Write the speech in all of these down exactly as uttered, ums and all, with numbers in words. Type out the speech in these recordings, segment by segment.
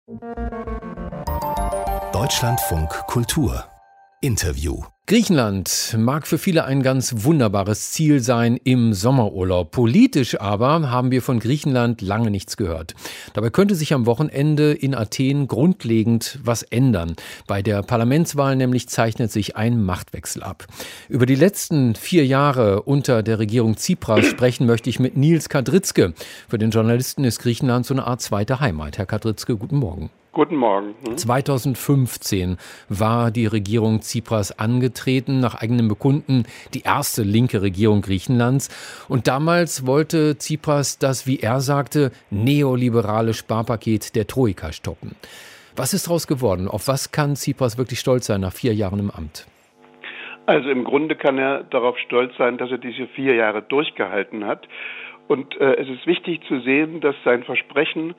Deutschlandfunk Kultur Interview. Griechenland mag für viele ein ganz wunderbares Ziel sein im Sommerurlaub. Politisch aber haben wir von Griechenland lange nichts gehört. Dabei könnte sich am Wochenende in Athen grundlegend was ändern. Bei der Parlamentswahl nämlich zeichnet sich ein Machtwechsel ab. Über die letzten vier Jahre unter der Regierung Tsipras sprechen möchte ich mit Nils Kadritzke. Für den Journalisten ist Griechenland so eine Art zweite Heimat. Herr Kadritzke, guten Morgen. Guten Morgen. Hm? zweitausendfünfzehn war die Regierung Tsipras angetreten, nach eigenem Bekunden die erste linke Regierung Griechenlands. Und damals wollte Tsipras das, wie er sagte, neoliberale Sparpaket der Troika stoppen. Was ist daraus geworden? Auf was kann Tsipras wirklich stolz sein nach vier Jahren im Amt? Also im Grunde kann er darauf stolz sein, dass er diese vier Jahre durchgehalten hat. Und äh, es ist wichtig zu sehen, dass sein Versprechen,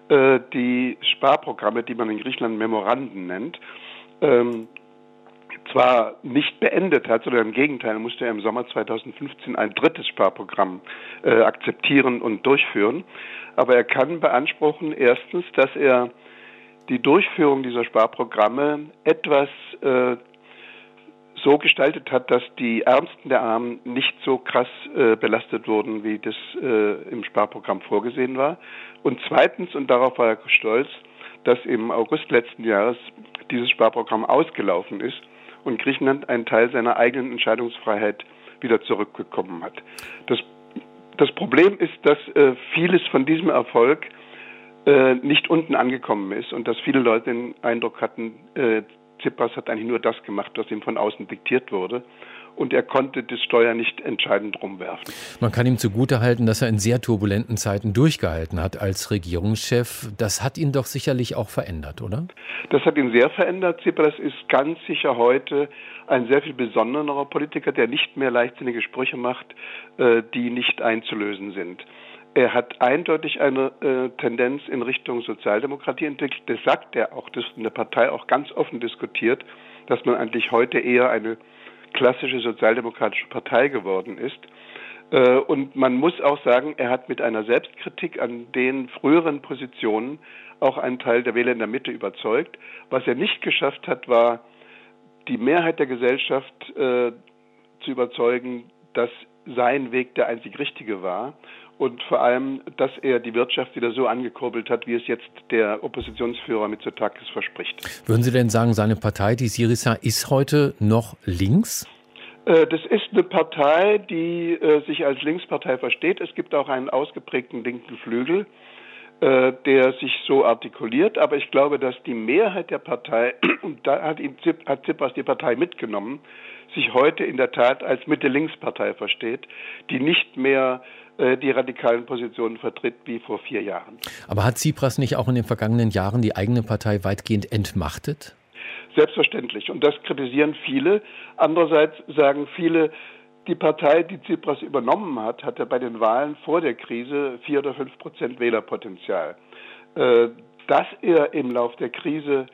die Sparprogramme, die man in Griechenland Memoranden nennt, ähm, zwar nicht beendet hat, sondern im Gegenteil musste er im Sommer zweitausendfünfzehn ein drittes Sparprogramm äh, akzeptieren und durchführen. Aber er kann beanspruchen, erstens, dass er die Durchführung dieser Sparprogramme etwas äh, so gestaltet hat, dass die Ärmsten der Armen nicht so krass äh, belastet wurden, wie das äh, im Sparprogramm vorgesehen war. Und zweitens, und darauf war er stolz, dass im August letzten Jahres dieses Sparprogramm ausgelaufen ist und Griechenland einen Teil seiner eigenen Entscheidungsfreiheit wieder zurückbekommen hat. Das, das Problem ist, dass äh, vieles von diesem Erfolg äh, nicht unten angekommen ist und dass viele Leute den Eindruck hatten, äh, Tsipras hat eigentlich nur das gemacht, was ihm von außen diktiert wurde. Und er konnte das Steuer nicht entscheidend rumwerfen. Man kann ihm zugutehalten, dass er in sehr turbulenten Zeiten durchgehalten hat als Regierungschef. Das hat ihn doch sicherlich auch verändert, oder? Das hat ihn sehr verändert. Tsipras ist ganz sicher heute ein sehr viel besonderer Politiker, der nicht mehr leichtsinnige Sprüche macht, die nicht einzulösen sind. Er hat eindeutig eine äh, Tendenz in Richtung Sozialdemokratie entwickelt. Das sagt er auch, das in der Partei auch ganz offen diskutiert, dass man eigentlich heute eher eine klassische sozialdemokratische Partei geworden ist. Äh, und man muss auch sagen, er hat mit einer Selbstkritik an den früheren Positionen auch einen Teil der Wähler in der Mitte überzeugt. Was er nicht geschafft hat, war, die Mehrheit der Gesellschaft äh, zu überzeugen, dass sein Weg der einzig richtige war. Und vor allem, dass er die Wirtschaft wieder so angekurbelt hat, wie es jetzt der Oppositionsführer Mitsotakis verspricht. Würden Sie denn sagen, seine Partei, die Syriza, ist heute noch links? Äh, das ist eine Partei, die äh, sich als Linkspartei versteht. Es gibt auch einen ausgeprägten linken Flügel, äh, der sich so artikuliert. Aber ich glaube, dass die Mehrheit der Partei, und da hat, ihn, hat Tsipras die Partei mitgenommen, sich heute in der Tat als Mitte-Links-Partei versteht, die nicht mehr die radikalen Positionen vertritt wie vor vier Jahren. Aber hat Tsipras nicht auch in den vergangenen Jahren die eigene Partei weitgehend entmachtet? Selbstverständlich. Und das kritisieren viele. Andererseits sagen viele, die Partei, die Tsipras übernommen hat, hatte bei den Wahlen vor der Krise vier oder fünf Prozent Wählerpotenzial. Dass er im Lauf der Krise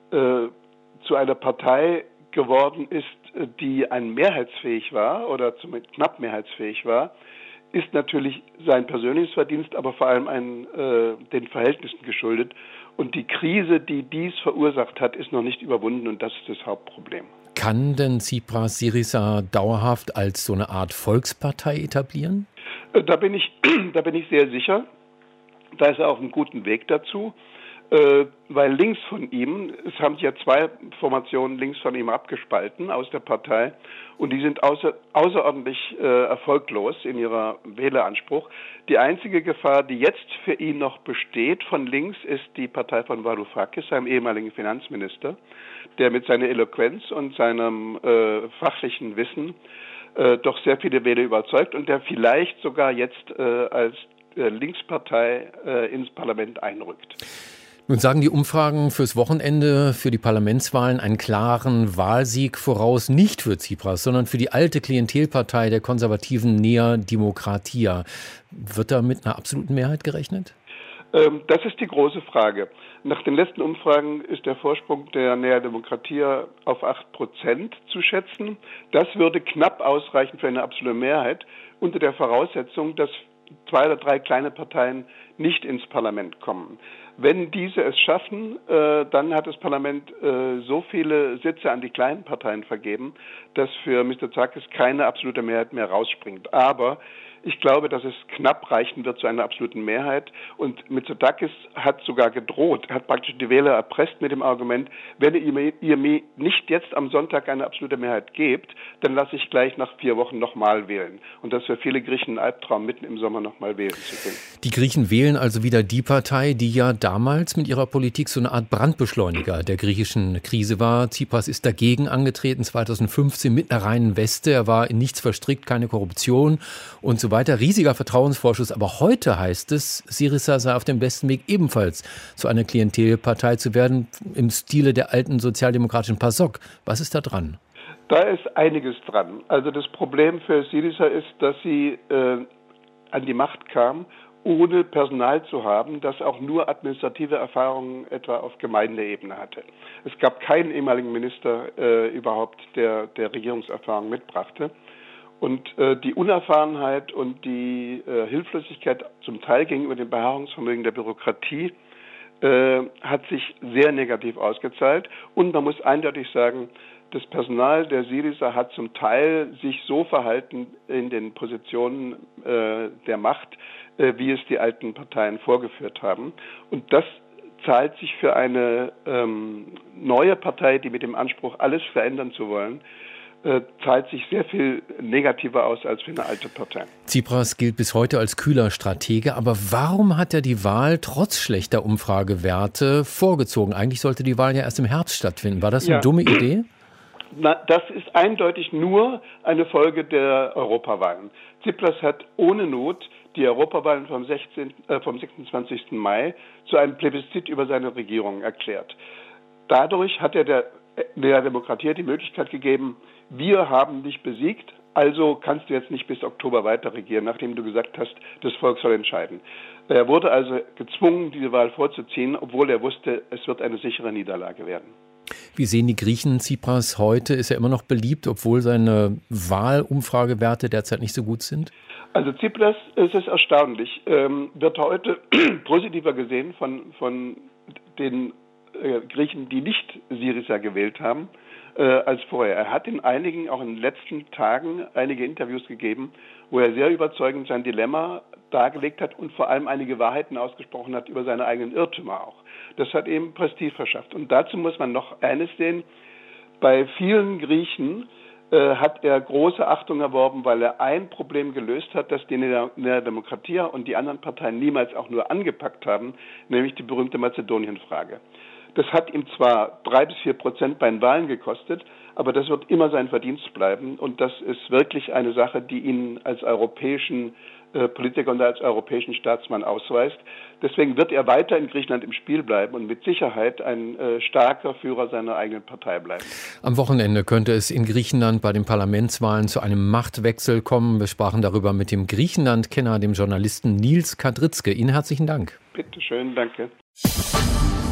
zu einer Partei geworden ist, die ein mehrheitsfähig war oder zumindest knapp mehrheitsfähig war, ist natürlich sein persönliches Verdienst, aber vor allem ein, äh, den Verhältnissen geschuldet. Und die Krise, die dies verursacht hat, ist noch nicht überwunden und das ist das Hauptproblem. Kann denn Tsipras Syriza dauerhaft als so eine Art Volkspartei etablieren? Äh, da bin ich, da bin ich sehr sicher. Da ist er auf einem guten Weg dazu. Äh, weil links von ihm, es haben sich ja zwei Formationen links von ihm abgespalten aus der Partei und die sind außer, außerordentlich äh, erfolglos in ihrer Wähleranspruch. Die einzige Gefahr, die jetzt für ihn noch besteht von links, ist die Partei von Varoufakis, seinem ehemaligen Finanzminister, der mit seiner Eloquenz und seinem äh, fachlichen Wissen äh, doch sehr viele Wähler überzeugt und der vielleicht sogar jetzt äh, als äh, Linkspartei äh, ins Parlament einrückt. Nun sagen die Umfragen fürs Wochenende, für die Parlamentswahlen einen klaren Wahlsieg voraus, nicht für Tsipras, sondern für die alte Klientelpartei der konservativen Nea Dimokratia. Wird da mit einer absoluten Mehrheit gerechnet? Ähm, das ist die große Frage. Nach den letzten Umfragen ist der Vorsprung der Nea Dimokratia auf acht Prozent zu schätzen. Das würde knapp ausreichen für eine absolute Mehrheit, unter der Voraussetzung, dass zwei oder drei kleine Parteien nicht ins Parlament kommen. Wenn diese es schaffen, äh, dann hat das Parlament äh, so viele Sitze an die kleinen Parteien vergeben, dass für Mitsotakis keine absolute Mehrheit mehr rausspringt. Aber ich glaube, dass es knapp reichen wird zu einer absoluten Mehrheit. Und Mitsotakis hat sogar gedroht, hat praktisch die Wähler erpresst mit dem Argument, wenn ihr mir, ihr mir nicht jetzt am Sonntag eine absolute Mehrheit gebt, dann lasse ich gleich nach vier Wochen nochmal wählen. Und das ist für viele Griechen ein Albtraum, mitten im Sommer nochmal wählen zu können. Die Griechen wählen also wieder die Partei, die ja damals mit ihrer Politik so eine Art Brandbeschleuniger der griechischen Krise war. Tsipras ist dagegen angetreten, zweitausendfünfzehn mit einer reinen Weste. Er war in nichts verstrickt, keine Korruption und so weiter. Riesiger Vertrauensvorschuss. Aber heute heißt es, Syriza sei auf dem besten Weg, ebenfalls zu einer Klientelpartei zu werden, im Stile der alten sozialdemokratischen PASOK. Was ist da dran? Da ist einiges dran. Also das Problem für Syriza ist, dass sie äh, an die Macht kam, ohne Personal zu haben, das auch nur administrative Erfahrungen etwa auf Gemeindeebene hatte. Es gab keinen ehemaligen Minister äh, überhaupt, der, der Regierungserfahrung mitbrachte. Und äh, die Unerfahrenheit und die äh, Hilflosigkeit zum Teil gegenüber dem Beharrungsvermögen der Bürokratie äh, hat sich sehr negativ ausgezahlt. Und man muss eindeutig sagen, das Personal der Syriza hat zum Teil sich so verhalten in den Positionen äh, der Macht, äh, wie es die alten Parteien vorgeführt haben. Und das zahlt sich für eine ähm, neue Partei, die mit dem Anspruch, alles verändern zu wollen, äh, zahlt sich sehr viel negativer aus als für eine alte Partei. Tsipras gilt bis heute als kühler Stratege, aber warum hat er die Wahl trotz schlechter Umfragewerte vorgezogen? Eigentlich sollte die Wahl ja erst im Herbst stattfinden. War das eine ja. dumme Idee? Na, das ist eindeutig nur eine Folge der Europawahlen. Tsipras hat ohne Not die Europawahlen vom, sechzehnten, äh, vom sechsundzwanzigsten Mai zu einem Plebiszit über seine Regierung erklärt. Dadurch hat er der, der Demokratie die Möglichkeit gegeben, wir haben dich besiegt, also kannst du jetzt nicht bis Oktober weiter regieren, nachdem du gesagt hast, das Volk soll entscheiden. Er wurde also gezwungen, diese Wahl vorzuziehen, obwohl er wusste, es wird eine sichere Niederlage werden. Wie sehen die Griechen Tsipras heute? Ist er immer noch beliebt, obwohl seine Wahlumfragewerte derzeit nicht so gut sind? Also Tsipras, es ist erstaunlich, ähm, wird heute positiver gesehen von, von den äh, Griechen, die nicht Syriza gewählt haben, äh, als vorher. Er hat in einigen, auch in den letzten Tagen, einige Interviews gegeben, wo er sehr überzeugend sein Dilemma dargelegt hat und vor allem einige Wahrheiten ausgesprochen hat über seine eigenen Irrtümer auch. Das hat ihm Prestige verschafft. Und dazu muss man noch eines sehen. Bei vielen Griechen äh, hat er große Achtung erworben, weil er ein Problem gelöst hat, das die Nea Demokratia und die anderen Parteien niemals auch nur angepackt haben, nämlich die berühmte Mazedonien-Frage. Das hat ihm zwar drei bis vier Prozent bei den Wahlen gekostet, aber das wird immer sein Verdienst bleiben. Und das ist wirklich eine Sache, die ihn als europäischen äh, Politiker und als europäischen Staatsmann ausweist. Deswegen wird er weiter in Griechenland im Spiel bleiben und mit Sicherheit ein äh, starker Führer seiner eigenen Partei bleiben. Am Wochenende könnte es in Griechenland bei den Parlamentswahlen zu einem Machtwechsel kommen. Wir sprachen darüber mit dem Griechenland-Kenner, dem Journalisten Nils Kadritzke. Ihnen herzlichen Dank. Bitte schön, danke.